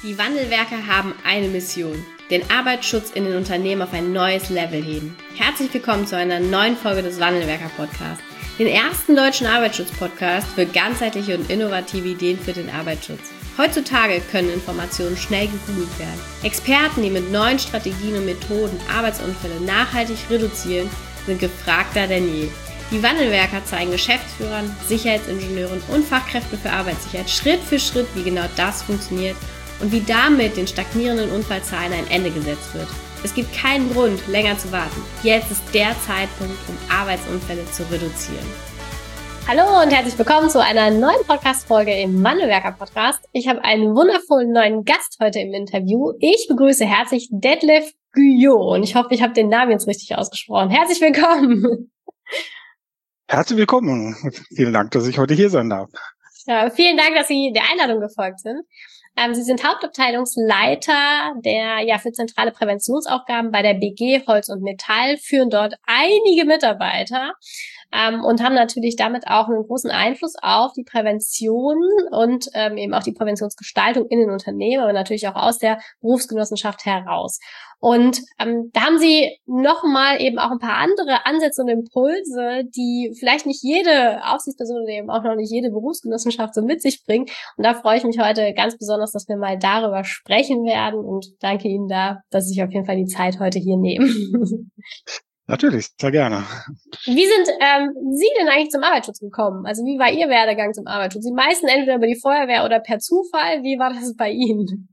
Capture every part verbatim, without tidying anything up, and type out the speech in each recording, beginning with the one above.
Die Wandelwerker haben eine Mission: den Arbeitsschutz in den Unternehmen auf ein neues Level heben. Herzlich willkommen zu einer neuen Folge des Wandelwerker-Podcasts, den ersten deutschen Arbeitsschutz-Podcast für ganzheitliche und innovative Ideen für den Arbeitsschutz. Heutzutage können Informationen schnell gegoogelt werden. Experten, die mit neuen Strategien und Methoden Arbeitsunfälle nachhaltig reduzieren, sind gefragter denn je. Die Wandelwerker zeigen Geschäftsführern, Sicherheitsingenieuren und Fachkräften für Arbeitssicherheit Schritt für Schritt, wie genau das funktioniert und wie damit den stagnierenden Unfallzahlen ein Ende gesetzt wird. Es gibt keinen Grund, länger zu warten. Jetzt ist der Zeitpunkt, um Arbeitsunfälle zu reduzieren. Hallo und herzlich willkommen zu einer neuen Podcast-Folge im Wandelwerker-Podcast. Ich habe einen wundervollen neuen Gast heute im Interview. Ich begrüße herzlich Detlef Guyot und ich hoffe, ich habe den Namen jetzt richtig ausgesprochen. Herzlich willkommen! Herzlich willkommen. Vielen Dank, dass ich heute hier sein darf. Ja, vielen Dank, dass Sie der Einladung gefolgt sind. Ähm, Sie sind Hauptabteilungsleiter der ja für zentrale Präventionsaufgaben bei der B G Holz und Metall, führen dort einige Mitarbeiter ähm, und haben natürlich damit auch einen großen Einfluss auf die Prävention und ähm, eben auch die Präventionsgestaltung in den Unternehmen, aber natürlich auch aus der Berufsgenossenschaft heraus. Und ähm, da haben Sie nochmal eben auch ein paar andere Ansätze und Impulse, die vielleicht nicht jede Aufsichtsperson oder eben auch noch nicht jede Berufsgenossenschaft so mit sich bringt. Und da freue ich mich heute ganz besonders, dass wir mal darüber sprechen werden und danke Ihnen da, dass Sie sich auf jeden Fall die Zeit heute hier nehmen. Natürlich, sehr gerne. Wie sind ähm, Sie denn eigentlich zum Arbeitsschutz gekommen? Also wie war Ihr Werdegang zum Arbeitsschutz? Die meisten entweder über die Feuerwehr oder per Zufall. Wie war das bei Ihnen?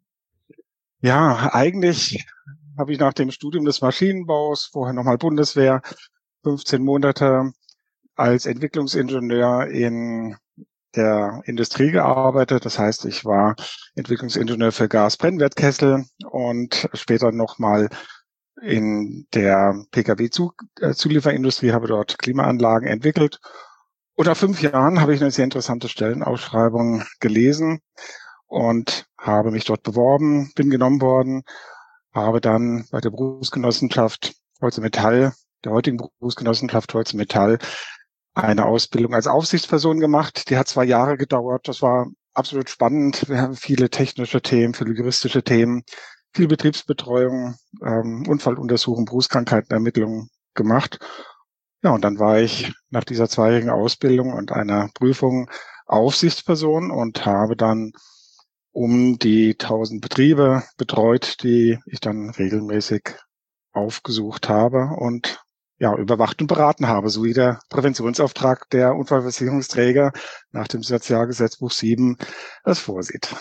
Ja, eigentlich habe ich nach dem Studium des Maschinenbaus, vorher nochmal Bundeswehr, fünfzehn Monate als Entwicklungsingenieur in der Industrie gearbeitet. Das heißt, ich war Entwicklungsingenieur für Gasbrennwertkessel und später nochmal in der Pkw-Zulieferindustrie, habe dort Klimaanlagen entwickelt. Und nach fünf Jahren habe ich eine sehr interessante Stellenausschreibung gelesen und habe mich dort beworben, bin genommen worden, habe dann bei der Berufsgenossenschaft Holz und Metall, der heutigen Berufsgenossenschaft Holz und Metall, eine Ausbildung als Aufsichtsperson gemacht. Die hat zwei Jahre gedauert. Das war absolut spannend. Wir haben viele technische Themen, viele juristische Themen, viel Betriebsbetreuung, ähm, Unfalluntersuchung, Berufskrankheitenermittlung gemacht. Ja, und dann war ich nach dieser zweijährigen Ausbildung und einer Prüfung Aufsichtsperson und habe dann um die tausend Betriebe betreut, die ich dann regelmäßig aufgesucht habe und ja überwacht und beraten habe, so wie der Präventionsauftrag der Unfallversicherungsträger nach dem Sozialgesetzbuch sieben es vorsieht.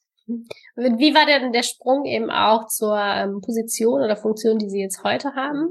Wie war denn der Sprung eben auch zur ähm, Position oder Funktion, die Sie jetzt heute haben?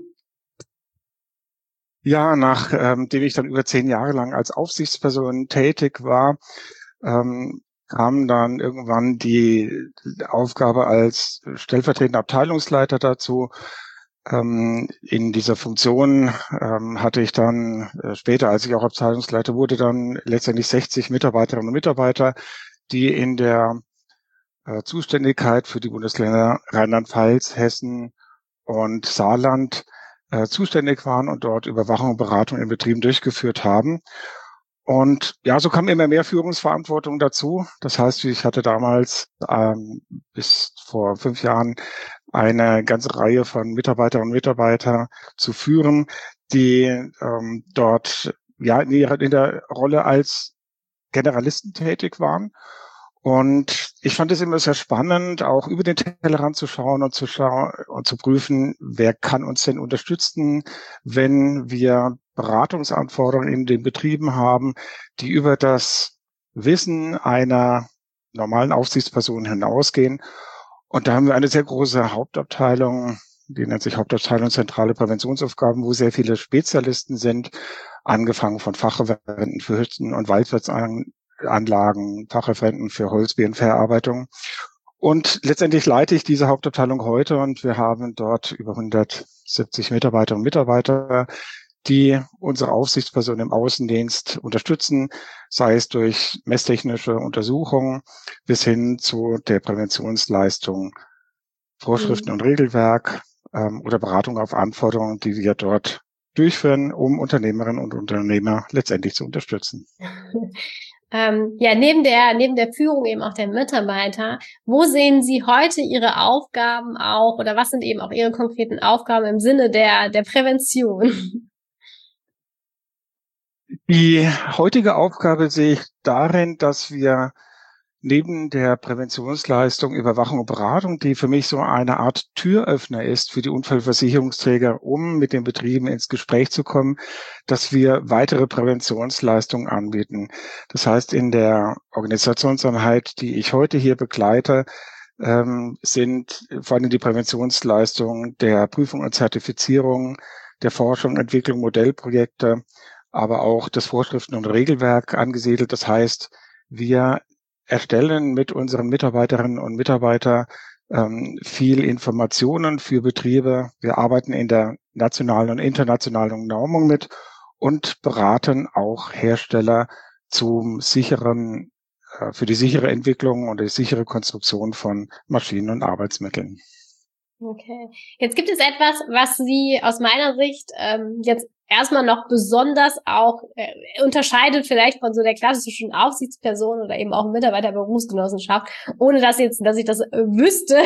Ja, nachdem ähm, ich dann über zehn Jahre lang als Aufsichtsperson tätig war, ähm, kam dann irgendwann die Aufgabe als stellvertretender Abteilungsleiter dazu. Ähm, in dieser Funktion ähm, hatte ich dann äh, später, als ich auch Abteilungsleiter wurde, dann letztendlich sechzig Mitarbeiterinnen und Mitarbeiter, die in der äh, Zuständigkeit für die Bundesländer Rheinland-Pfalz, Hessen und Saarland äh, zuständig waren und dort Überwachung und Beratung in Betrieben durchgeführt haben. Und ja, so kam immer mehr Führungsverantwortung dazu. Das heißt, ich hatte damals ähm, bis vor fünf Jahren eine ganze Reihe von Mitarbeiterinnen und Mitarbeitern zu führen, die ähm, dort ja in, ihrer, in der Rolle als Generalisten tätig waren. Und ich fand es immer sehr spannend, auch über den Tellerrand zu schauen und zu schauen und zu prüfen, wer kann uns denn unterstützen, wenn wir Beratungsanforderungen in den Betrieben haben, die über das Wissen einer normalen Aufsichtsperson hinausgehen. Und da haben wir eine sehr große Hauptabteilung, die nennt sich Hauptabteilung Zentrale Präventionsaufgaben, wo sehr viele Spezialisten sind, angefangen von Fachreferenten für Hütten- und Waldwirtsanlagen, Fachreferenten für Holzbeerenverarbeitung. Und letztendlich leite ich diese Hauptabteilung heute und wir haben dort über hundertsiebzig Mitarbeiterinnen und Mitarbeiter, die unsere Aufsichtsperson im Außendienst unterstützen, sei es durch messtechnische Untersuchungen bis hin zu der Präventionsleistung, Vorschriften mhm. und Regelwerk ähm, oder Beratung auf Anforderungen, die wir dort durchführen, um Unternehmerinnen und Unternehmer letztendlich zu unterstützen. Ähm, ja, neben der, neben der Führung eben auch der Mitarbeiter, wo sehen Sie heute Ihre Aufgaben auch oder was sind eben auch Ihre konkreten Aufgaben im Sinne der, der Prävention? Die heutige Aufgabe sehe ich darin, dass wir neben der Präventionsleistung, Überwachung und Beratung, die für mich so eine Art Türöffner ist für die Unfallversicherungsträger, um mit den Betrieben ins Gespräch zu kommen, dass wir weitere Präventionsleistungen anbieten. Das heißt, in der Organisationseinheit, die ich heute hier begleite, ähm, sind vor allem die Präventionsleistungen der Prüfung und Zertifizierung, der Forschung, Entwicklung, Modellprojekte, aber auch das Vorschriften- und Regelwerk angesiedelt. Das heißt, wir erstellen mit unseren Mitarbeiterinnen und Mitarbeitern ähm, viel Informationen für Betriebe. Wir arbeiten in der nationalen und internationalen Normung mit und beraten auch Hersteller zum sicheren, äh, für die sichere Entwicklung und die sichere Konstruktion von Maschinen und Arbeitsmitteln. Okay. Jetzt gibt es etwas, was Sie aus meiner Sicht ähm, jetzt erstmal noch besonders auch äh, unterscheidet vielleicht von so der klassischen Aufsichtsperson oder eben auch Mitarbeiterberufsgenossenschaft, ohne dass jetzt, dass ich das äh, wüsste,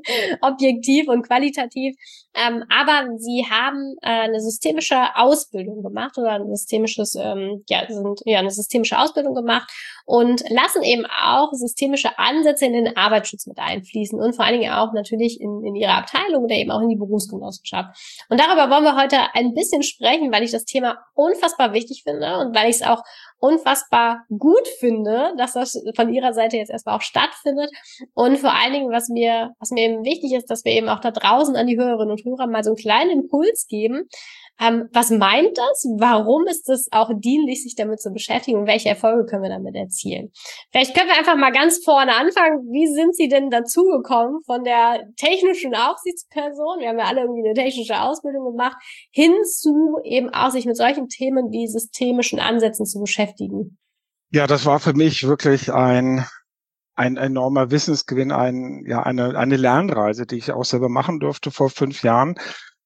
objektiv und qualitativ. Ähm, aber Sie haben äh, eine systemische Ausbildung gemacht oder ein systemisches, ähm, ja, sind ja eine systemische Ausbildung gemacht und lassen eben auch systemische Ansätze in den Arbeitsschutz mit einfließen und vor allen Dingen auch natürlich in, in Ihre Abteilung oder eben auch in die Berufsgenossenschaft. Und darüber wollen wir heute ein bisschen sprechen, weil ich das Thema unfassbar wichtig finde und weil ich es auch unfassbar gut finde, dass das von Ihrer Seite jetzt erstmal auch stattfindet. Und vor allen Dingen, was mir, was mir eben wichtig ist, dass wir eben auch da draußen an die Hörerinnen und Hörer mal so einen kleinen Impuls geben. Ähm, was meint das? Warum ist es auch dienlich, sich damit zu beschäftigen? Und welche Erfolge können wir damit erzielen? Vielleicht können wir einfach mal ganz vorne anfangen. Wie sind Sie denn dazugekommen von der technischen Aufsichtsperson? Wir haben ja alle irgendwie eine technische Ausbildung gemacht, hin zu eben auch sich mit solchen Themen wie systemischen Ansätzen zu beschäftigen. Ja, das war für mich wirklich ein ein enormer Wissensgewinn, ein, ja, eine, eine Lernreise, die ich auch selber machen durfte vor fünf Jahren.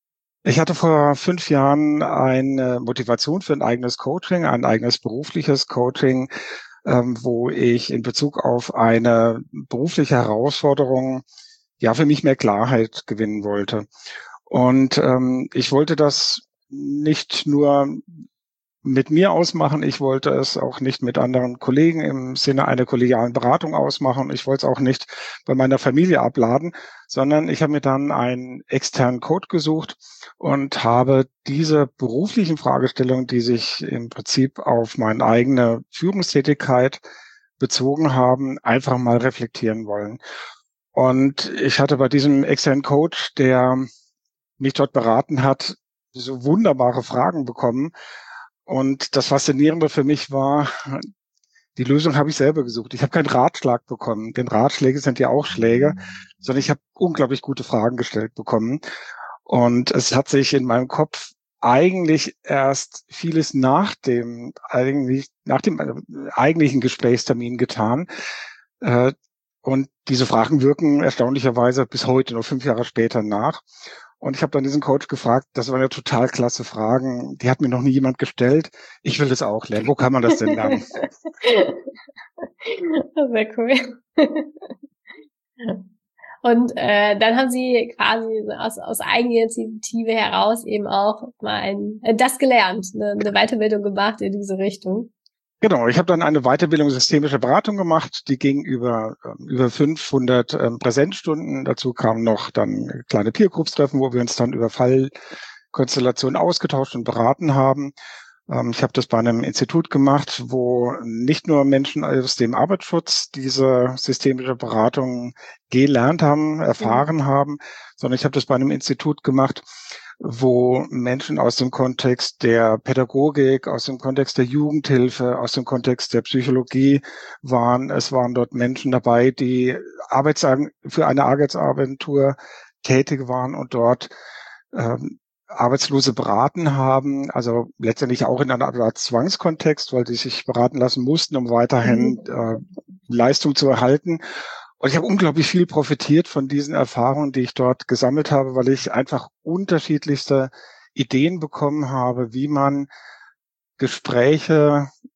Ich hatte vor fünf Jahren eine Motivation für ein eigenes Coaching, ein eigenes berufliches Coaching, ähm, wo ich in Bezug auf eine berufliche Herausforderung, ja, für mich mehr Klarheit gewinnen wollte. Und ähm, ich wollte das nicht nur mit mir ausmachen. Ich wollte es auch nicht mit anderen Kollegen im Sinne einer kollegialen Beratung ausmachen. Ich wollte es auch nicht bei meiner Familie abladen, sondern ich habe mir dann einen externen Coach gesucht und habe diese beruflichen Fragestellungen, die sich im Prinzip auf meine eigene Führungstätigkeit bezogen haben, einfach mal reflektieren wollen. Und ich hatte bei diesem externen Coach, der mich dort beraten hat, so wunderbare Fragen bekommen. Und das Faszinierende für mich war, die Lösung habe ich selber gesucht. Ich habe keinen Ratschlag bekommen, denn Ratschläge sind ja auch Schläge, sondern ich habe unglaublich gute Fragen gestellt bekommen. Und es hat sich in meinem Kopf eigentlich erst vieles nach dem eigentlich nach dem eigentlichen Gesprächstermin getan. Und diese Fragen wirken erstaunlicherweise bis heute, nur fünf Jahre später, nach. Und ich habe dann diesen Coach gefragt, das waren ja total klasse Fragen, die hat mir noch nie jemand gestellt. Ich will das auch lernen. Wo kann man das denn lernen? Sehr cool. Und äh, dann haben Sie quasi aus, aus Eigeninitiative heraus eben auch mal ein, äh, das gelernt, eine, eine Weiterbildung gemacht in diese Richtung. Genau, ich habe dann eine Weiterbildung systemische Beratung gemacht, die ging über über fünfhundert ähm, Präsenzstunden. Dazu kamen noch dann kleine Peergroups-Treffen, wo wir uns dann über Fallkonstellationen ausgetauscht und beraten haben. Ähm, ich habe das bei einem Institut gemacht, wo nicht nur Menschen aus dem Arbeitsschutz diese systemische Beratung gelernt haben, erfahren mhm. haben, sondern ich habe das bei einem Institut gemacht, wo Menschen aus dem Kontext der Pädagogik, aus dem Kontext der Jugendhilfe, aus dem Kontext der Psychologie waren. Es waren dort Menschen dabei, die Arbeits- für eine Arbeitsagentur tätig waren und dort ähm, Arbeitslose beraten haben, also letztendlich auch in einer Art Zwangskontext, weil die sich beraten lassen mussten, um weiterhin äh, Leistung zu erhalten. Und ich habe unglaublich viel profitiert von diesen Erfahrungen, die ich dort gesammelt habe, weil ich einfach unterschiedlichste Ideen bekommen habe, wie man Gespräche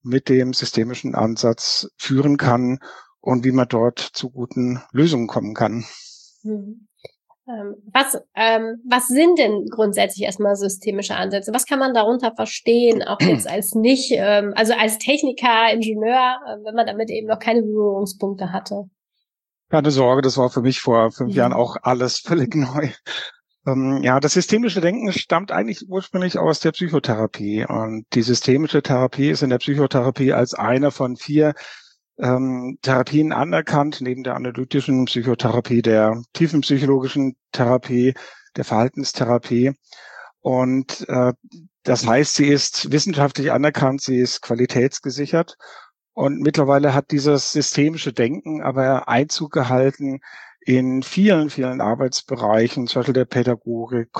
mit dem systemischen Ansatz führen kann und wie man dort zu guten Lösungen kommen kann. Mhm. Was, ähm, was sind denn grundsätzlich erstmal systemische Ansätze? Was kann man darunter verstehen, auch jetzt als nicht, ähm, also als Techniker, Ingenieur, äh, wenn man damit eben noch keine Berührungspunkte hatte? Keine Sorge, das war für mich vor fünf Mhm. Jahren auch alles völlig neu. Ähm, ja, das systemische Denken stammt eigentlich ursprünglich aus der Psychotherapie. Und die systemische Therapie ist in der Psychotherapie als eine von vier ähm, Therapien anerkannt, neben der analytischen Psychotherapie, der tiefenpsychologischen Therapie, der Verhaltenstherapie. Und äh, das heißt, sie ist wissenschaftlich anerkannt, sie ist qualitätsgesichert. Und mittlerweile hat dieses systemische Denken aber Einzug gehalten in vielen, vielen Arbeitsbereichen, zum Beispiel der Pädagogik,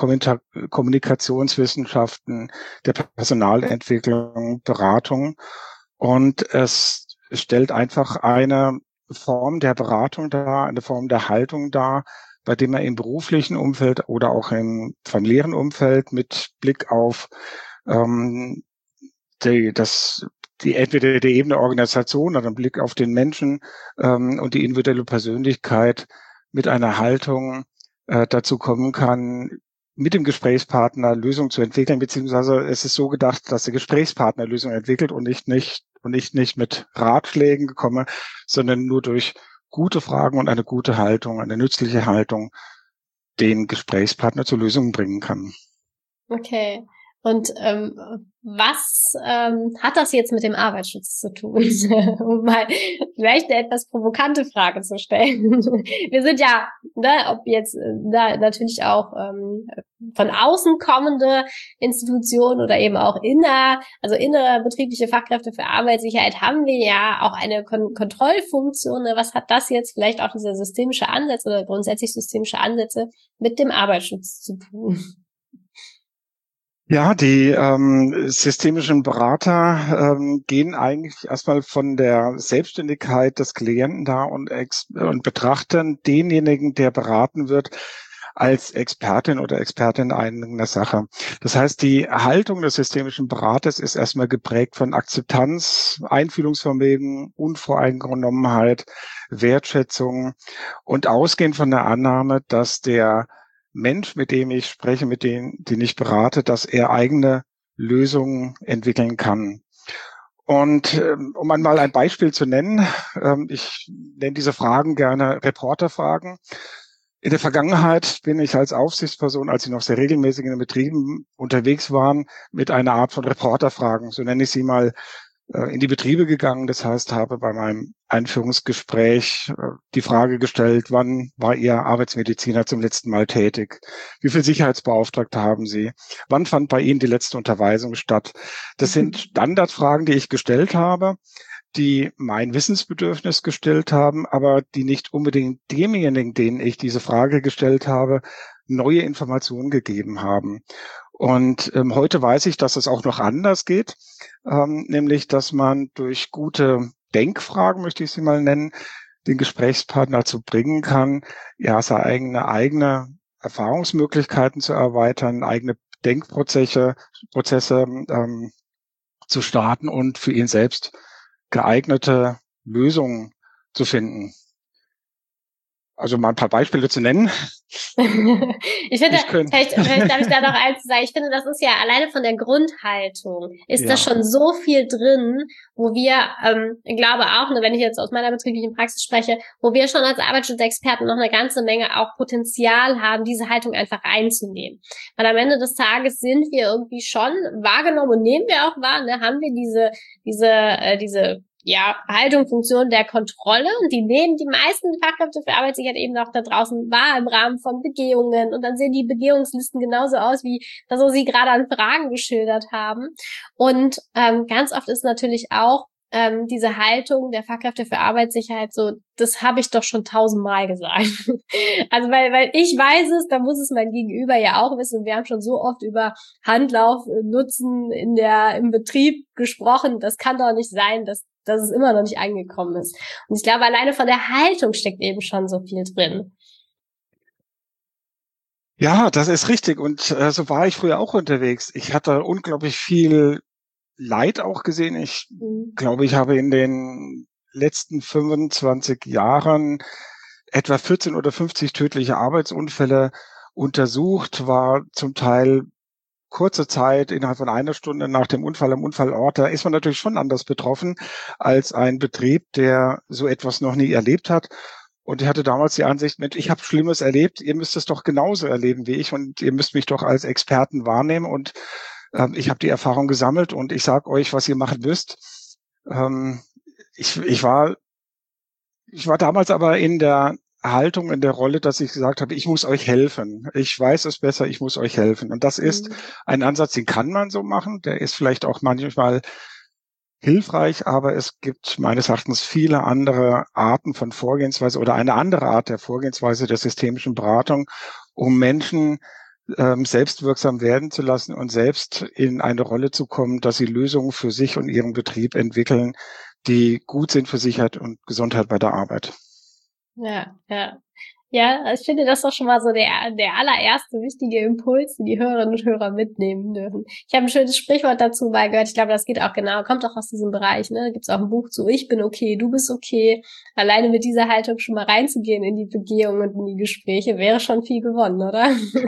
Kommunikationswissenschaften, der Personalentwicklung, Beratung. Und es stellt einfach eine Form der Beratung dar, eine Form der Haltung dar, bei dem man im beruflichen Umfeld oder auch im familiären Umfeld mit Blick auf ähm, die, das, die entweder die Ebene Organisation oder einen Blick auf den Menschen ähm, und die individuelle Persönlichkeit mit einer Haltung äh, dazu kommen kann, mit dem Gesprächspartner Lösungen zu entwickeln, beziehungsweise es ist so gedacht, dass der Gesprächspartner Lösungen entwickelt und nicht nicht und ich nicht mit Ratschlägen komme, sondern nur durch gute Fragen und eine gute Haltung, eine nützliche Haltung den Gesprächspartner zur Lösung bringen kann. Okay. Und ähm, was ähm, hat das jetzt mit dem Arbeitsschutz zu tun? Um mal vielleicht eine etwas provokante Frage zu stellen. Wir sind ja, ne, ob jetzt da natürlich auch ähm, von außen kommende Institutionen oder eben auch inner, also innerbetriebliche Fachkräfte für Arbeitssicherheit, haben wir ja auch eine Kon- Kontrollfunktion. Was hat das jetzt vielleicht auch dieser systemische Ansatz oder grundsätzlich systemische Ansätze mit dem Arbeitsschutz zu tun? Ja, die ähm, systemischen Berater ähm, gehen eigentlich erstmal von der Selbstständigkeit des Klienten da und, ex und betrachten denjenigen, der beraten wird, als Expertin oder Expertin einer Sache. Das heißt, die Haltung des systemischen Beraters ist erstmal geprägt von Akzeptanz, Einfühlungsvermögen, Unvoreingenommenheit, Wertschätzung und ausgehend von der Annahme, dass der Mensch, mit dem ich spreche, mit dem, den ich berate, dass er eigene Lösungen entwickeln kann. Und ähm, um einmal ein Beispiel zu nennen, ähm, ich nenne diese Fragen gerne Reporterfragen. In der Vergangenheit bin ich als Aufsichtsperson, als ich noch sehr regelmäßig in den Betrieben unterwegs war, mit einer Art von Reporterfragen, so nenne ich sie mal, in die Betriebe gegangen. Das heißt, habe bei meinem Einführungsgespräch die Frage gestellt, wann war Ihr Arbeitsmediziner zum letzten Mal tätig? Wie viele Sicherheitsbeauftragte haben Sie? Wann fand bei Ihnen die letzte Unterweisung statt? Das sind Standardfragen, die ich gestellt habe, die mein Wissensbedürfnis gestellt haben, aber die nicht unbedingt demjenigen, denen ich diese Frage gestellt habe, neue Informationen gegeben haben. Und ähm, heute weiß ich, dass es auch noch anders geht, ähm, nämlich, dass man durch gute Denkfragen, möchte ich sie mal nennen, den Gesprächspartner dazu bringen kann, ja, seine eigene, eigene Erfahrungsmöglichkeiten zu erweitern, eigene Denkprozesse Prozesse, ähm, zu starten und für ihn selbst geeignete Lösungen zu finden. Also mal ein paar Beispiele zu nennen. ich finde, ich vielleicht, vielleicht darf ich da noch eins sagen. Ich finde, das ist ja alleine von der Grundhaltung ist ja. da schon so viel drin, wo wir, ähm, ich glaube auch, ne, wenn ich jetzt aus meiner betrieblichen Praxis spreche, wo wir schon als Arbeitsschutzexperten noch eine ganze Menge auch Potenzial haben, diese Haltung einfach einzunehmen. Weil am Ende des Tages sind wir irgendwie schon wahrgenommen und nehmen wir auch wahr, ne, haben wir diese, diese, äh, diese ja, Haltung, Funktion der Kontrolle, und die nehmen die meisten Fachkräfte für Arbeitssicherheit eben auch da draußen wahr im Rahmen von Begehungen, und dann sehen die Begehungslisten genauso aus, wie das, was Sie gerade an Fragen geschildert haben. Und ähm, ganz oft ist natürlich auch ähm, diese Haltung der Fachkräfte für Arbeitssicherheit so, das habe ich doch schon tausendmal gesagt. Also weil weil ich weiß es, dann muss es mein Gegenüber ja auch wissen. Wir haben schon so oft über Handlauf nutzen in der im Betrieb gesprochen. Das kann doch nicht sein, dass dass es immer noch nicht angekommen ist. Und ich glaube, alleine von der Haltung steckt eben schon so viel drin. Ja, das ist richtig. Und äh, so war ich früher auch unterwegs. Ich hatte unglaublich viel Leid auch gesehen. Ich mhm. glaube, ich habe in den letzten fünfundzwanzig Jahren etwa vierzehn oder fünfzig tödliche Arbeitsunfälle untersucht, war zum Teil kurze Zeit, innerhalb von einer Stunde nach dem Unfall am Unfallort. Da ist man natürlich schon anders betroffen als ein Betrieb, der so etwas noch nie erlebt hat. Und ich hatte damals die Ansicht, Mensch, ich habe Schlimmes erlebt, ihr müsst es doch genauso erleben wie ich und ihr müsst mich doch als Experten wahrnehmen. Und ähm, ich habe die Erfahrung gesammelt und ich sage euch, was ihr machen müsst. Ähm, ich, ich war, ich war damals aber in der Haltung, in der Rolle, dass ich gesagt habe, ich muss euch helfen. Ich weiß es besser, ich muss euch helfen. Und das ist mhm. ein Ansatz, den kann man so machen. Der ist vielleicht auch manchmal hilfreich, aber es gibt meines Erachtens viele andere Arten von Vorgehensweise oder eine andere Art der Vorgehensweise der systemischen Beratung, um Menschen ähm, selbstwirksam werden zu lassen und selbst in eine Rolle zu kommen, dass sie Lösungen für sich und ihren Betrieb entwickeln, die gut sind für Sicherheit und Gesundheit bei der Arbeit. Ja, ja. Ja, ich finde, das ist doch schon mal so der, der allererste wichtige Impuls, den die Hörerinnen und Hörer mitnehmen dürfen. Ich habe ein schönes Sprichwort dazu mal gehört. Ich glaube, das geht auch genau, kommt auch aus diesem Bereich, ne? Da gibt's auch ein Buch zu, ich bin okay, du bist okay. Alleine mit dieser Haltung schon mal reinzugehen in die Begehung und in die Gespräche wäre schon viel gewonnen, oder?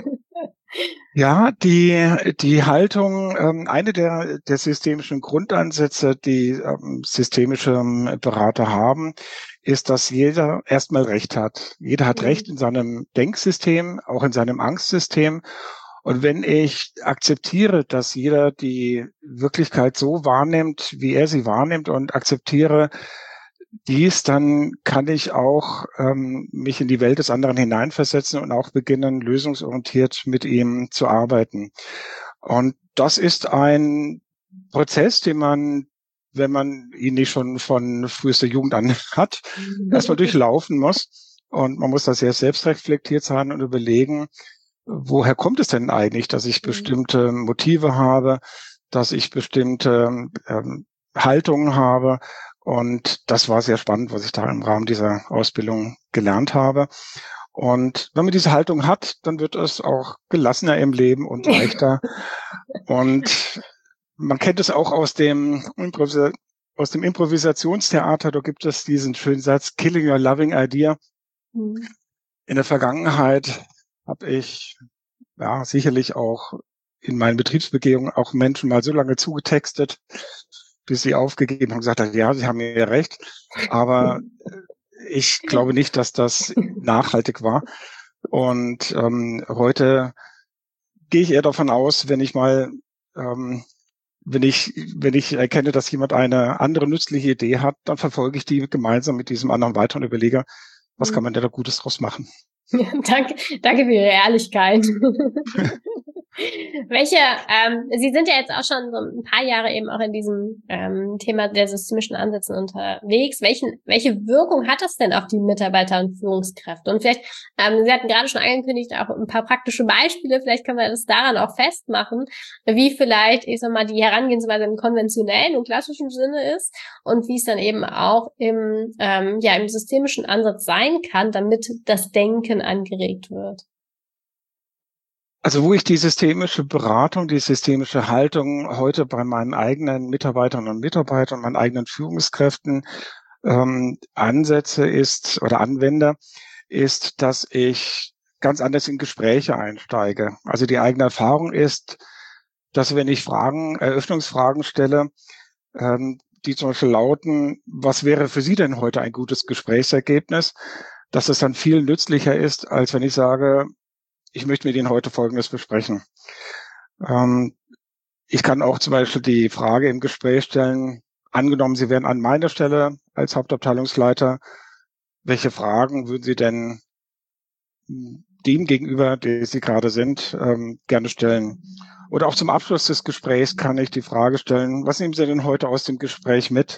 Ja, die die Haltung, ähm, eine der der systemischen Grundansätze, die ähm, systemische Berater haben, ist, dass jeder erstmal Recht hat. Jeder hat mhm. Recht in seinem Denksystem, auch in seinem Angstsystem. Und wenn ich akzeptiere, dass jeder die Wirklichkeit so wahrnimmt, wie er sie wahrnimmt, und akzeptiere dies, dann kann ich auch ähm, mich in die Welt des anderen hineinversetzen und auch beginnen, lösungsorientiert mit ihm zu arbeiten. Und das ist ein Prozess, den man, wenn man ihn nicht schon von frühester Jugend an hat, erstmal durchlaufen muss. Und man muss da sehr selbstreflektiert sein und überlegen, woher kommt es denn eigentlich, dass ich bestimmte Motive habe, dass ich bestimmte ähm, Haltungen habe. Und das war sehr spannend, was ich da im Rahmen dieser Ausbildung gelernt habe. Und wenn man diese Haltung hat, dann wird es auch gelassener im Leben und leichter. Und man kennt es auch aus dem, Improvis- aus dem Improvisationstheater. Da gibt es diesen schönen Satz, Killing your loving idea. Mhm. In der Vergangenheit habe ich ja sicherlich auch in meinen Betriebsbegehungen auch Menschen mal so lange zugetextet, bis sie aufgegeben haben und gesagt haben, ja, sie haben mir recht. Aber ich glaube nicht, dass das nachhaltig war. Und ähm, heute gehe ich eher davon aus, wenn ich mal, ähm, wenn ich, wenn ich erkenne, dass jemand eine andere nützliche Idee hat, dann verfolge ich die gemeinsam mit diesem anderen weiter und überlege, was kann man denn da Gutes draus machen? Ja, danke, danke für Ihre Ehrlichkeit. Welche, ähm, Sie sind ja jetzt auch schon so ein paar Jahre eben auch in diesem ähm, Thema der systemischen Ansätze unterwegs. Welchen, welche Wirkung hat das denn auf die Mitarbeiter und Führungskräfte? Und vielleicht, ähm, Sie hatten gerade schon angekündigt, auch ein paar praktische Beispiele, vielleicht können wir das daran auch festmachen, wie vielleicht, ich sag mal, die Herangehensweise im konventionellen und klassischen Sinne ist und wie es dann eben auch im, ähm, ja, im systemischen Ansatz sein kann, damit das Denken angeregt wird. Also wo ich die systemische Beratung, die systemische Haltung heute bei meinen eigenen Mitarbeiterinnen und Mitarbeitern und meinen eigenen Führungskräften ähm, ansetze ist oder anwende, ist, dass ich ganz anders in Gespräche einsteige. Also die eigene Erfahrung ist, dass wenn ich Fragen, Eröffnungsfragen stelle, ähm, die zum Beispiel lauten, was wäre für Sie denn heute ein gutes Gesprächsergebnis, dass es dann viel nützlicher ist, als wenn ich sage, ich möchte mit Ihnen heute Folgendes besprechen. Ähm, ich kann auch zum Beispiel die Frage im Gespräch stellen, angenommen, Sie wären an meiner Stelle als Hauptabteilungsleiter, welche Fragen würden Sie denn dem gegenüber, der Sie gerade sind, ähm, gerne stellen? Oder auch zum Abschluss des Gesprächs kann ich die Frage stellen, was nehmen Sie denn heute aus dem Gespräch mit?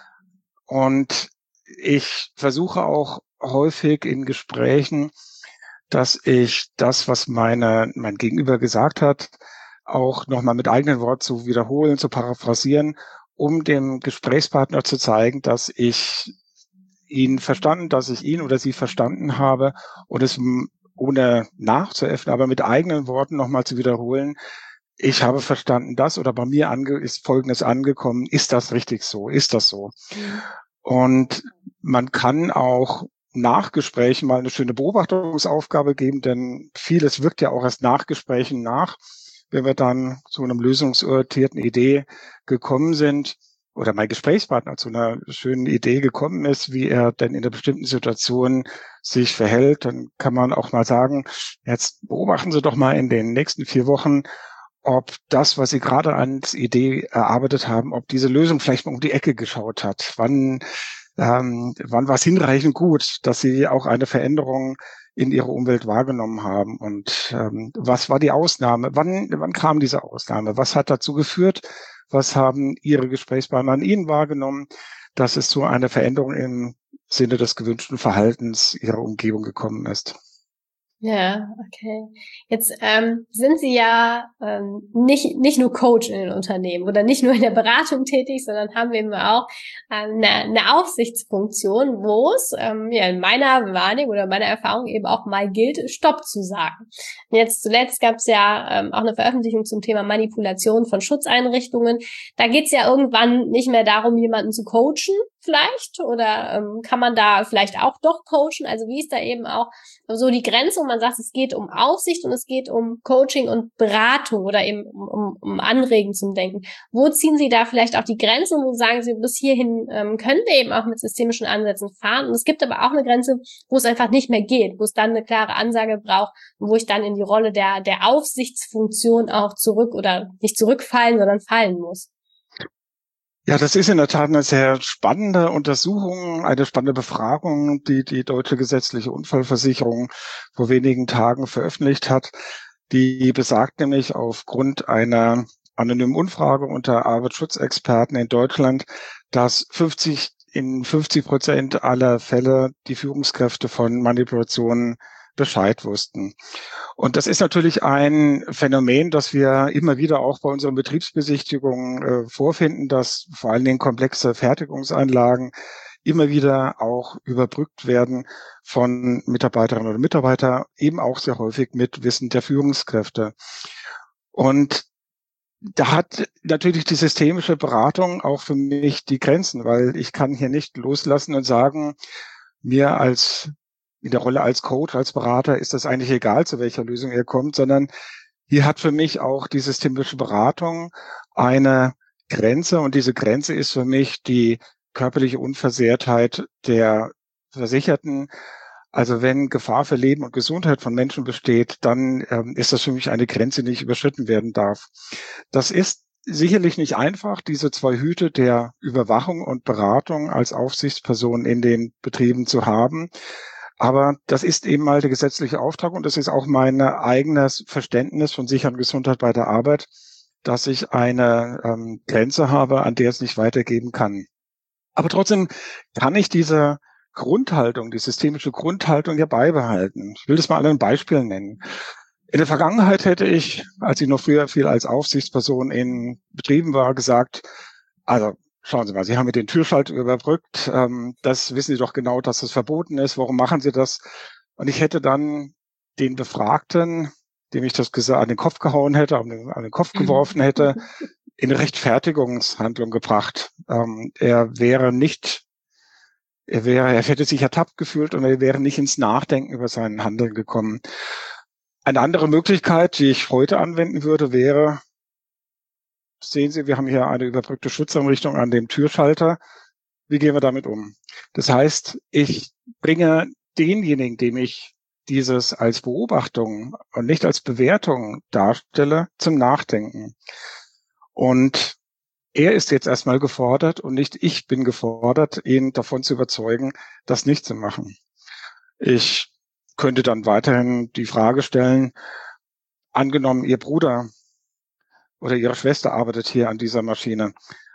Und ich versuche auch häufig in Gesprächen, dass ich das, was meine, mein Gegenüber gesagt hat, auch nochmal mit eigenen Worten zu wiederholen, zu paraphrasieren, um dem Gesprächspartner zu zeigen, dass ich ihn verstanden, dass ich ihn oder sie verstanden habe und es ohne nachzuäffen, aber mit eigenen Worten nochmal zu wiederholen, ich habe verstanden das oder bei mir ange ist Folgendes angekommen, ist das richtig so, ist das so? Mhm. Und man kann auch nach Gesprächen mal eine schöne Beobachtungsaufgabe geben, denn vieles wirkt ja auch erst nach Gesprächen nach, wenn wir dann zu einem lösungsorientierten Idee gekommen sind oder mein Gesprächspartner zu einer schönen Idee gekommen ist, wie er denn in einer bestimmten Situation sich verhält, dann kann man auch mal sagen, jetzt beobachten Sie doch mal in den nächsten vier Wochen, ob das, was Sie gerade als Idee erarbeitet haben, ob diese Lösung vielleicht mal um die Ecke geschaut hat. Wann, ähm, wann war es hinreichend gut, dass Sie auch eine Veränderung in Ihrer Umwelt wahrgenommen haben? Und ähm, was war die Ausnahme? Wann, wann kam diese Ausnahme? Was hat dazu geführt? Was haben Ihre Gesprächspartner an Ihnen wahrgenommen, dass es zu einer Veränderung im Sinne des gewünschten Verhaltens Ihrer Umgebung gekommen ist? Ja, okay. Jetzt ähm, sind Sie ja ähm, nicht nicht nur Coach in den Unternehmen oder nicht nur in der Beratung tätig, sondern haben eben auch ähm, eine, eine Aufsichtsfunktion, wo es ähm, ja in meiner Wahrnehmung oder meiner Erfahrung eben auch mal gilt, Stopp zu sagen. Und jetzt zuletzt gab es ja ähm, auch eine Veröffentlichung zum Thema Manipulation von Schutzeinrichtungen. Da geht es ja irgendwann nicht mehr darum, jemanden zu coachen, vielleicht, oder ähm, kann man da vielleicht auch doch coachen? Also wie ist da eben auch so die Grenze, wo man sagt, es geht um Aufsicht und es geht um Coaching und Beratung oder eben um, um, um Anregen zum Denken. Wo ziehen Sie da vielleicht auch die Grenze und wo sagen Sie, bis hierhin ähm, können wir eben auch mit systemischen Ansätzen fahren? Und es gibt aber auch eine Grenze, wo es einfach nicht mehr geht, wo es dann eine klare Ansage braucht und wo ich dann in die Rolle der, der Aufsichtsfunktion auch zurück oder nicht zurückfallen, sondern fallen muss. Ja, das ist in der Tat eine sehr spannende Untersuchung, eine spannende Befragung, die die Deutsche Gesetzliche Unfallversicherung vor wenigen Tagen veröffentlicht hat. Die besagt nämlich aufgrund einer anonymen Umfrage unter Arbeitsschutzexperten in Deutschland, dass fünfzig in fünfzig Prozent aller Fälle die Führungskräfte von Manipulationen Bescheid wussten. Und das ist natürlich ein Phänomen, das wir immer wieder auch bei unseren Betriebsbesichtigungen äh, vorfinden, dass vor allen Dingen komplexe Fertigungsanlagen immer wieder auch überbrückt werden von Mitarbeiterinnen oder Mitarbeitern, eben auch sehr häufig mit Wissen der Führungskräfte. Und da hat natürlich die systemische Beratung auch für mich die Grenzen, weil ich kann hier nicht loslassen und sagen, mir als in der Rolle als Coach, als Berater ist das eigentlich egal, zu welcher Lösung er kommt, sondern hier hat für mich auch die systemische Beratung eine Grenze und diese Grenze ist für mich die körperliche Unversehrtheit der Versicherten. Also wenn Gefahr für Leben und Gesundheit von Menschen besteht, dann ähm, ist das für mich eine Grenze, die nicht überschritten werden darf. Das ist sicherlich nicht einfach, diese zwei Hüte der Überwachung und Beratung als Aufsichtsperson in den Betrieben zu haben. Aber das ist eben mal der gesetzliche Auftrag und das ist auch mein eigenes Verständnis von Sicherheit und Gesundheit bei der Arbeit, dass ich eine ähm, Grenze habe, an der es nicht weitergehen kann. Aber trotzdem kann ich diese Grundhaltung, die systemische Grundhaltung ja beibehalten. Ich will das mal an einem Beispiel nennen. In der Vergangenheit hätte ich, als ich noch früher viel als Aufsichtsperson in Betrieben war, gesagt, also schauen Sie mal, Sie haben mit den Türschalter überbrückt. Ähm, das wissen Sie doch genau, dass das verboten ist. Warum machen Sie das? Und ich hätte dann den Befragten, dem ich das an den Kopf gehauen hätte, an den, an den Kopf geworfen hätte, in eine Rechtfertigungshandlung gebracht. Ähm, er wäre nicht, er wäre, er hätte sich ertappt gefühlt und er wäre nicht ins Nachdenken über sein Handeln gekommen. Eine andere Möglichkeit, die ich heute anwenden würde, wäre, sehen Sie, wir haben hier eine überbrückte Schutzeinrichtung an dem Türschalter. Wie gehen wir damit um? Das heißt, ich bringe denjenigen, dem ich dieses als Beobachtung und nicht als Bewertung darstelle, zum Nachdenken. Und er ist jetzt erstmal gefordert und nicht ich bin gefordert, ihn davon zu überzeugen, das nicht zu machen. Ich könnte dann weiterhin die Frage stellen, angenommen, Ihr Bruder oder Ihre Schwester arbeitet hier an dieser Maschine.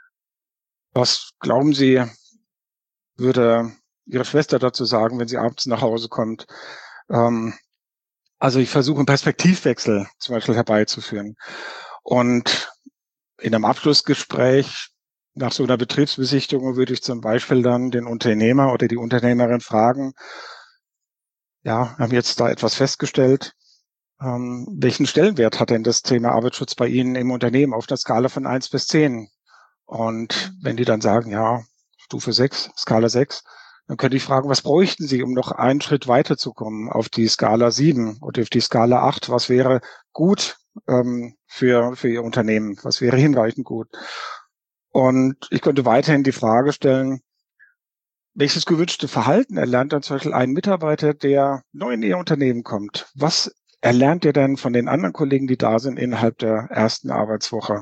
Was glauben Sie, würde Ihre Schwester dazu sagen, wenn sie abends nach Hause kommt? Ähm, also ich versuche einen Perspektivwechsel zum Beispiel herbeizuführen. Und in einem Abschlussgespräch nach so einer Betriebsbesichtigung würde ich zum Beispiel dann den Unternehmer oder die Unternehmerin fragen, ja, wir haben jetzt da etwas festgestellt. ähm, welchen Stellenwert hat denn das Thema Arbeitsschutz bei Ihnen im Unternehmen auf einer Skala von eins bis zehn? Und wenn die dann sagen, ja, Stufe sechs, Skala sechs, dann könnte ich fragen, was bräuchten Sie, um noch einen Schritt weiterzukommen auf die Skala sieben oder auf die Skala acht? Was wäre gut ähm, für, für Ihr Unternehmen? Was wäre hinreichend gut? Und ich könnte weiterhin die Frage stellen, welches gewünschte Verhalten erlernt dann zum Beispiel ein Mitarbeiter, der neu in Ihr Unternehmen kommt? Was erlernt er denn von den anderen Kollegen, die da sind, innerhalb der ersten Arbeitswoche?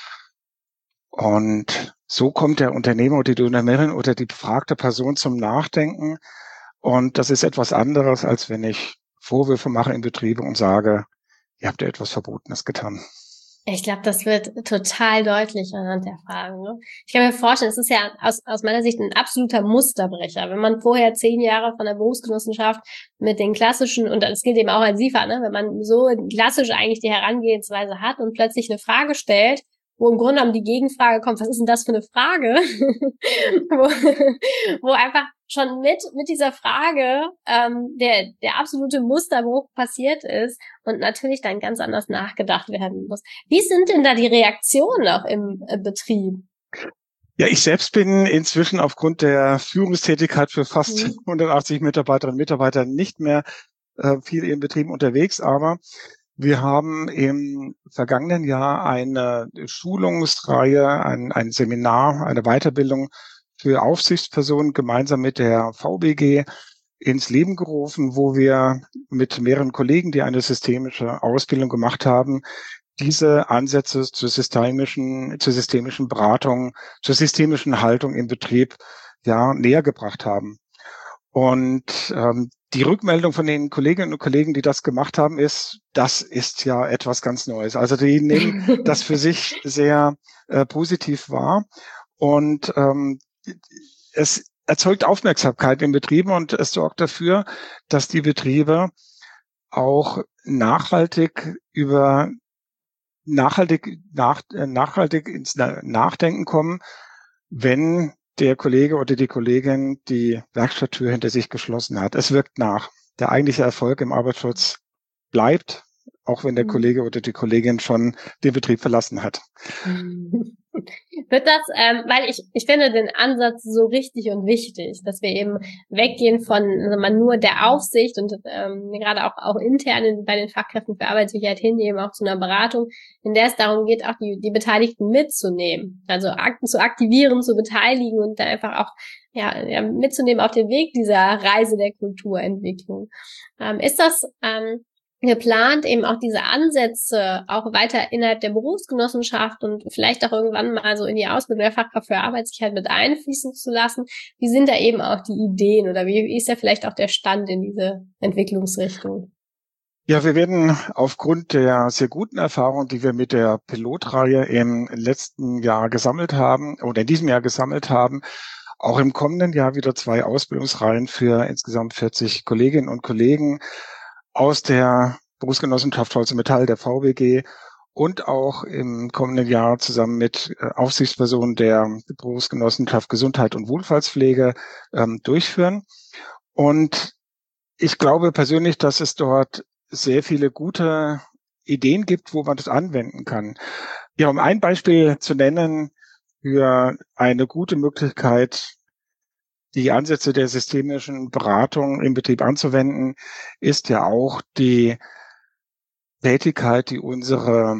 Und so kommt der Unternehmer oder die Unternehmerin oder die befragte Person zum Nachdenken. Und das ist etwas anderes, als wenn ich Vorwürfe mache in Betriebe und sage, ihr habt ja etwas Verbotenes getan. Ich glaube, das wird total deutlich anhand der Fragen. Ne? Ich kann mir vorstellen, es ist ja aus, aus meiner Sicht ein absoluter Musterbrecher. Wenn man vorher zehn Jahre von der Berufsgenossenschaft mit den klassischen, und das gilt eben auch als SIFA, ne, wenn man so klassisch eigentlich die Herangehensweise hat und plötzlich eine Frage stellt, wo im Grunde genommen die Gegenfrage kommt, was ist denn das für eine Frage? wo, wo einfach schon mit mit dieser Frage ähm, der der absolute Musterbruch passiert ist und natürlich dann ganz anders nachgedacht werden muss. Wie sind denn da die Reaktionen auch im äh, Betrieb? Ja, ich selbst bin inzwischen aufgrund der Führungstätigkeit für fast mhm. hundertachtzig Mitarbeiterinnen und Mitarbeiter nicht mehr äh, viel in Betrieben unterwegs, aber wir haben im vergangenen Jahr eine Schulungsreihe, ein, ein Seminar, eine Weiterbildung für Aufsichtspersonen gemeinsam mit der V B G ins Leben gerufen, wo wir mit mehreren Kollegen, die eine systemische Ausbildung gemacht haben, diese Ansätze zur systemischen, zur systemischen Beratung, zur systemischen Haltung im Betrieb ja näher gebracht haben. Und ähm, die Rückmeldung von den Kolleginnen und Kollegen, die das gemacht haben, ist, das ist ja etwas ganz Neues. Also die nehmen das für sich sehr äh, positiv wahr. Und ähm, es erzeugt Aufmerksamkeit in Betrieben und es sorgt dafür, dass die Betriebe auch nachhaltig über nachhaltig, nach, äh, nachhaltig ins Nachdenken kommen, wenn der Kollege oder die Kollegin die Werkstatttür hinter sich geschlossen hat. Es wirkt nach. Der eigentliche Erfolg im Arbeitsschutz bleibt, auch wenn der mhm. Kollege oder die Kollegin schon den Betrieb verlassen hat. Wird das, ähm, weil ich ich finde den Ansatz so richtig und wichtig, dass wir eben weggehen von also man nur der Aufsicht und ähm, gerade auch auch intern in, bei den Fachkräften für Arbeitssicherheit hin eben auch zu einer Beratung, in der es darum geht, auch die die Beteiligten mitzunehmen, also Akten zu aktivieren, zu beteiligen und da einfach auch ja, ja mitzunehmen auf den Weg dieser Reise der Kulturentwicklung. Ähm, ist das ähm, geplant, eben auch diese Ansätze auch weiter innerhalb der Berufsgenossenschaft und vielleicht auch irgendwann mal so in die Ausbildung der Fachkraft für Arbeitssicherheit mit einfließen zu lassen? Wie sind da eben auch die Ideen oder wie ist ja vielleicht auch der Stand in diese Entwicklungsrichtung? Ja, wir werden aufgrund der sehr guten Erfahrung, die wir mit der Pilotreihe im letzten Jahr gesammelt haben oder in diesem Jahr gesammelt haben, auch im kommenden Jahr wieder zwei Ausbildungsreihen für insgesamt vierzig Kolleginnen und Kollegen aus der Berufsgenossenschaft Holz und Metall, der V B G und auch im kommenden Jahr zusammen mit Aufsichtspersonen der Berufsgenossenschaft Gesundheit und Wohlfahrtspflege ähm, durchführen. Und ich glaube persönlich, dass es dort sehr viele gute Ideen gibt, wo man das anwenden kann. Ja, um ein Beispiel zu nennen für eine gute Möglichkeit, die Ansätze der systemischen Beratung im Betrieb anzuwenden, ist ja auch die Tätigkeit, die unsere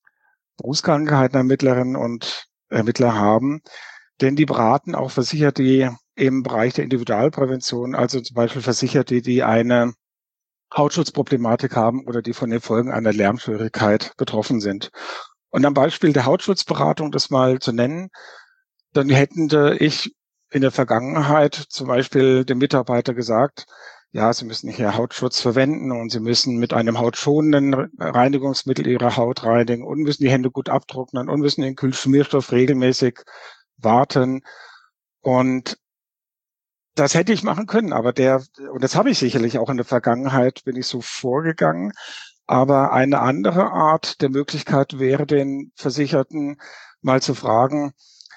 Berufskrankheitenermittlerinnen und Ermittler haben. Denn die beraten auch Versicherte, die im Bereich der Individualprävention, also zum Beispiel Versicherte, die eine Hautschutzproblematik haben oder die von den Folgen einer Lärmschwierigkeit betroffen sind. Und am Beispiel der Hautschutzberatung das mal zu nennen, dann hätten ich in der Vergangenheit zum Beispiel dem Mitarbeiter gesagt, ja, Sie müssen hier Hautschutz verwenden und Sie müssen mit einem hautschonenden Reinigungsmittel Ihre Haut reinigen und müssen die Hände gut abtrocknen und müssen den Kühlschmierstoff regelmäßig warten. Und das hätte ich machen können, aber der, und das habe ich sicherlich auch in der Vergangenheit, bin ich so vorgegangen. Aber eine andere Art der Möglichkeit wäre, den Versicherten mal zu fragen,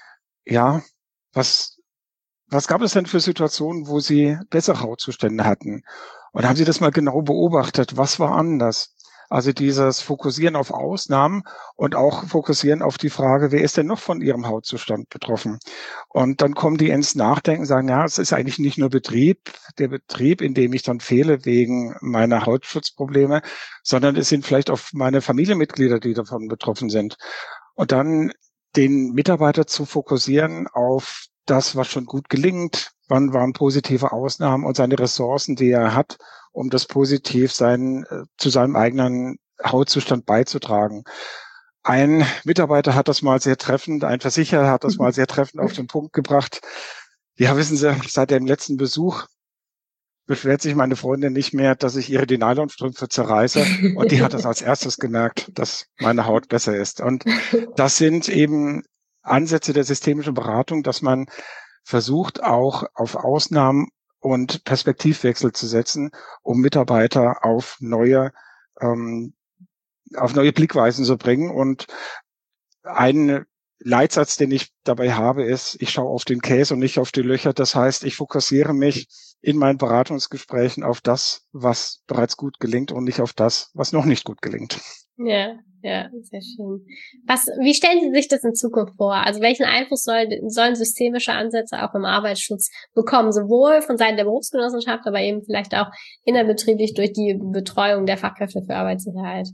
ja, was Was gab es denn für Situationen, wo Sie bessere Hautzustände hatten? Und haben Sie das mal genau beobachtet? Was war anders? Also dieses Fokussieren auf Ausnahmen und auch Fokussieren auf die Frage, wer ist denn noch von ihrem Hautzustand betroffen? Und dann kommen die ins Nachdenken, sagen, ja, es ist eigentlich nicht nur Betrieb, der Betrieb, in dem ich dann fehle wegen meiner Hautschutzprobleme, sondern es sind vielleicht auch meine Familienmitglieder, die davon betroffen sind. Und dann den Mitarbeiter zu fokussieren auf das, was schon gut gelingt, wann waren positive Ausnahmen und seine Ressourcen, die er hat, um das positiv sein, zu seinem eigenen Hautzustand beizutragen. Ein Mitarbeiter hat das mal sehr treffend, ein Versicherer hat das mal sehr treffend auf den Punkt gebracht. Ja, wissen Sie, seit dem letzten Besuch beschwert sich meine Freundin nicht mehr, dass ich ihre die Nylonstrümpfe zerreiße. Und die hat das als erstes gemerkt, dass meine Haut besser ist. Und das sind eben Ansätze der systemischen Beratung, dass man versucht, auch auf Ausnahmen und Perspektivwechsel zu setzen, um Mitarbeiter auf neue, ähm, auf neue Blickweisen zu bringen. Und ein Leitsatz, den ich dabei habe, ist, ich schaue auf den Käse und nicht auf die Löcher. Das heißt, ich fokussiere mich in meinen Beratungsgesprächen auf das, was bereits gut gelingt und nicht auf das, was noch nicht gut gelingt. Ja, ja, sehr schön. Was, wie stellen Sie sich das in Zukunft vor? Also welchen Einfluss soll, sollen systemische Ansätze auch im Arbeitsschutz bekommen? Sowohl von Seiten der Berufsgenossenschaft, aber eben vielleicht auch innerbetrieblich durch die Betreuung der Fachkräfte für Arbeitssicherheit.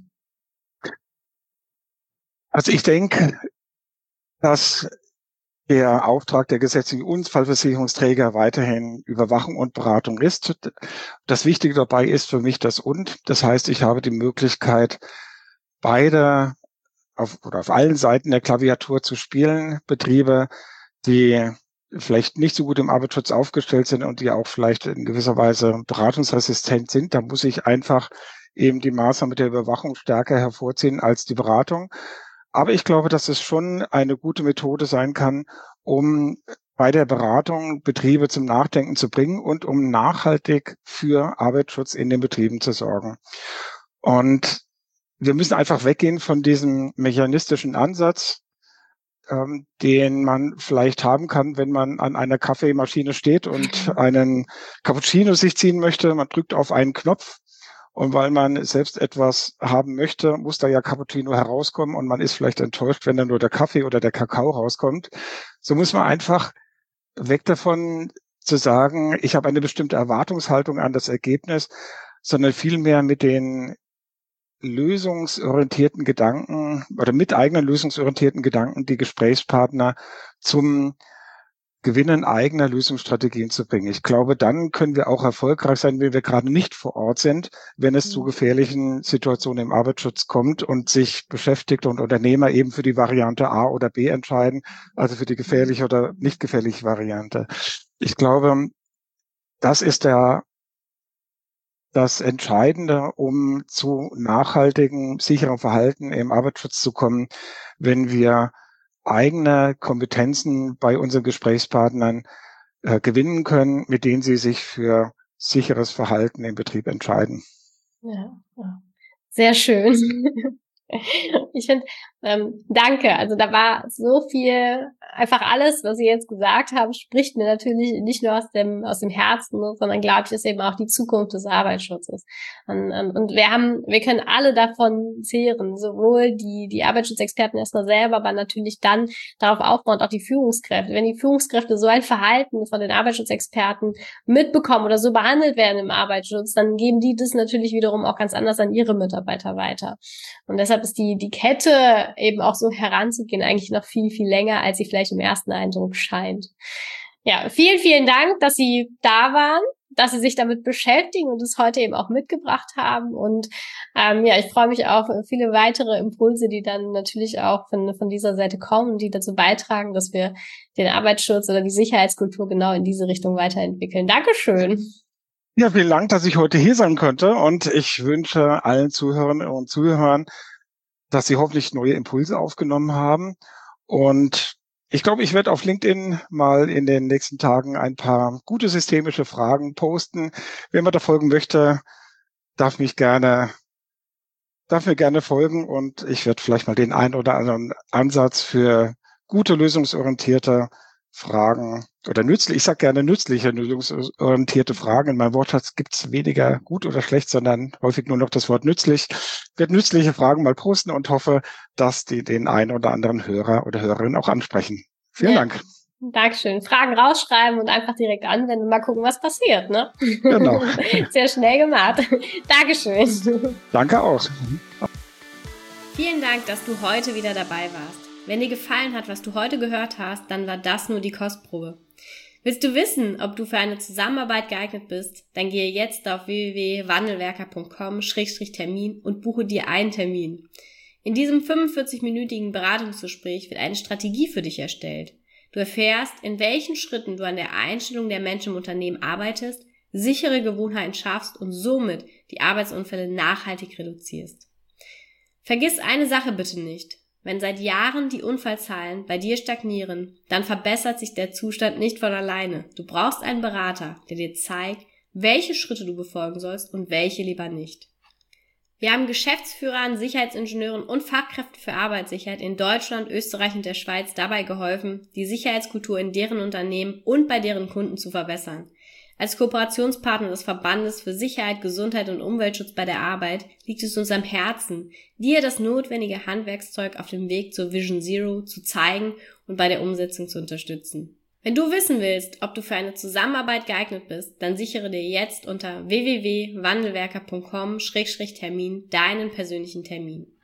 Also ich denke, dass der Auftrag der gesetzlichen Unfallversicherungsträger weiterhin Überwachung und Beratung ist. Das Wichtige dabei ist für mich das Und. Das heißt, ich habe die Möglichkeit, beide auf, oder auf allen Seiten der Klaviatur zu spielen. Betriebe, die vielleicht nicht so gut im Arbeitsschutz aufgestellt sind und die auch vielleicht in gewisser Weise beratungsresistent sind, da muss ich einfach eben die Maßnahme der Überwachung stärker hervorziehen als die Beratung. Aber ich glaube, dass es schon eine gute Methode sein kann, um bei der Beratung Betriebe zum Nachdenken zu bringen und um nachhaltig für Arbeitsschutz in den Betrieben zu sorgen. Und wir müssen einfach weggehen von diesem mechanistischen Ansatz, ähm, den man vielleicht haben kann, wenn man an einer Kaffeemaschine steht und einen Cappuccino sich ziehen möchte. Man drückt auf einen Knopf. Und weil man selbst etwas haben möchte, muss da ja Cappuccino herauskommen und man ist vielleicht enttäuscht, wenn dann nur der Kaffee oder der Kakao rauskommt. So muss man einfach weg davon zu sagen, ich habe eine bestimmte Erwartungshaltung an das Ergebnis, sondern vielmehr mit den lösungsorientierten Gedanken oder mit eigenen lösungsorientierten Gedanken die Gesprächspartner zum Gewinnen eigener Lösungsstrategien zu bringen. Ich glaube, dann können wir auch erfolgreich sein, wenn wir gerade nicht vor Ort sind, wenn es zu gefährlichen Situationen im Arbeitsschutz kommt und sich Beschäftigte und Unternehmer eben für die Variante A oder B entscheiden, also für die gefährliche oder nicht gefährliche Variante. Ich glaube, das ist der das Entscheidende, um zu nachhaltigem, sicherem Verhalten im Arbeitsschutz zu kommen, wenn wir eigene Kompetenzen bei unseren Gesprächspartnern äh, gewinnen können, mit denen sie sich für sicheres Verhalten im Betrieb entscheiden. Ja, sehr schön. Ich finde, ähm, danke. Also da war so viel, einfach alles, was Sie jetzt gesagt haben, spricht mir natürlich nicht nur aus dem aus dem Herzen, sondern glaube ich, ist eben auch die Zukunft des Arbeitsschutzes. Und, und wir haben, wir können alle davon zehren, sowohl die die Arbeitsschutzexperten erstmal selber, aber natürlich dann darauf aufbauend auch die Führungskräfte. Wenn die Führungskräfte so ein Verhalten von den Arbeitsschutzexperten mitbekommen oder so behandelt werden im Arbeitsschutz, dann geben die das natürlich wiederum auch ganz anders an ihre Mitarbeiter weiter. Und deshalb ist die die Kette eben auch so heranzugehen eigentlich noch viel, viel länger, als sie vielleicht im ersten Eindruck scheint. Ja, vielen, vielen Dank, dass Sie da waren, dass Sie sich damit beschäftigen und es heute eben auch mitgebracht haben. Und ähm, ja, ich freue mich auf viele weitere Impulse, die dann natürlich auch von, von dieser Seite kommen, die dazu beitragen, dass wir den Arbeitsschutz oder die Sicherheitskultur genau in diese Richtung weiterentwickeln. Dankeschön. Ja, vielen Dank, dass ich heute hier sein konnte. Und ich wünsche allen Zuhörerinnen und Zuhörern, dass sie hoffentlich neue Impulse aufgenommen haben. Und ich glaube, ich werde auf LinkedIn mal in den nächsten Tagen ein paar gute systemische Fragen posten. Wer mir da folgen möchte, darf mich gerne, darf mir gerne folgen und ich werde vielleicht mal den einen oder anderen Ansatz für gute, lösungsorientierte Fragen oder nützlich, ich sage gerne nützliche, lösungsorientierte Fragen. In meinem Wortschatz gibt es weniger gut oder schlecht, sondern häufig nur noch das Wort nützlich. Ich werde nützliche Fragen mal posten und hoffe, dass die den einen oder anderen Hörer oder Hörerin auch ansprechen. Vielen ja. Dank. Dankeschön. Fragen rausschreiben und einfach direkt anwenden und mal gucken, was passiert, ne? Genau. Sehr schnell gemacht. Dankeschön. Danke auch. Vielen Dank, dass du heute wieder dabei warst. Wenn dir gefallen hat, was du heute gehört hast, dann war das nur die Kostprobe. Willst du wissen, ob du für eine Zusammenarbeit geeignet bist? Dann gehe jetzt auf w w w punkt wandelwerker punkt com Schrägstrich Termin und buche dir einen Termin. In diesem fünfundvierzig-minütigen Beratungsgespräch wird eine Strategie für dich erstellt. Du erfährst, in welchen Schritten du an der Einstellung der Menschen im Unternehmen arbeitest, sichere Gewohnheiten schaffst und somit die Arbeitsunfälle nachhaltig reduzierst. Vergiss eine Sache bitte nicht. Wenn seit Jahren die Unfallzahlen bei dir stagnieren, dann verbessert sich der Zustand nicht von alleine. Du brauchst einen Berater, der dir zeigt, welche Schritte du befolgen sollst und welche lieber nicht. Wir haben Geschäftsführern, Sicherheitsingenieuren und Fachkräften für Arbeitssicherheit in Deutschland, Österreich und der Schweiz dabei geholfen, die Sicherheitskultur in deren Unternehmen und bei deren Kunden zu verbessern. Als Kooperationspartner des Verbandes für Sicherheit, Gesundheit und Umweltschutz bei der Arbeit liegt es uns am Herzen, dir das notwendige Handwerkszeug auf dem Weg zur Vision Zero zu zeigen und bei der Umsetzung zu unterstützen. Wenn du wissen willst, ob du für eine Zusammenarbeit geeignet bist, dann sichere dir jetzt unter w w w punkt wandelwerker punkt com Schrägstrich Termin deinen persönlichen Termin.